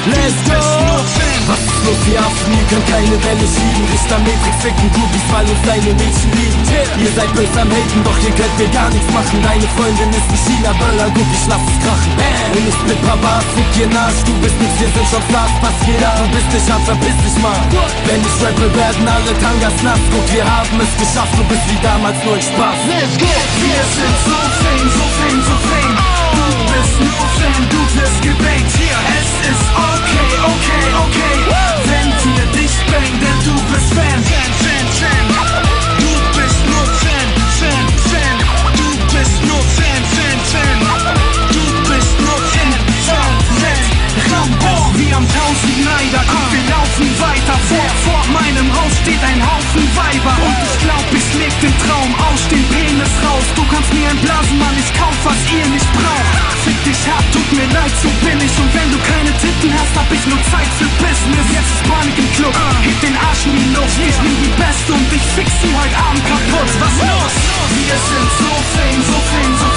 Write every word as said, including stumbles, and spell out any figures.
let's go. Was ist los, die Affen, ihr könnt keine Welle schieben. Richter, Matrix, ficken, Groupies, weil uns deine Mädchen lieben. Ihr seid böse am Haten, doch ihr könnt mir gar nichts machen. Deine Freundin ist ein China-Böller, guck, ich lass es krachen. Und ich bin Papa, fick dir Arsch, du bist nix, wir sind schon Stars, pass jeder. Du bist nicht hart, verpiss dich mal. Wenn ich rappe, werden alle Tangas nass. Guck, wir haben es geschafft, du bist wie damals nur ein Spaß. Let's go! Wir sind so fame, so fame, so fame. Du bist nur Fan, du wirst gebait hier. Es ist okay, okay, okay. Wenn wir dich bang, denn du bist Fan. Fan, Fan, Fan. Du bist nur Fan, Fan, Fan. Du bist nur Fan, Fan, Fan. Du bist nur Fan, Fan, Fan. Rambo, wir haben tausend Neider. Guck, wir laufen weiter. Vor, vor meinem Haus steht ein Haufen Weiber. Und ich glaub, ich leg den Traum aus, den Penis raus. Du kannst mir entblasen, Mann, ich kauf, was ihr nicht braucht. Fick dich hart, tut mir leid, so bin ich. Und wenn du keine Titten hast, hab ich nur Zeit für Business. Jetzt ist Panik im Club, heb den Arsch in die Luft. Ich bin die Beste und ich fix sie heute Abend kaputt. Was los? Wir sind so fame, so fame, so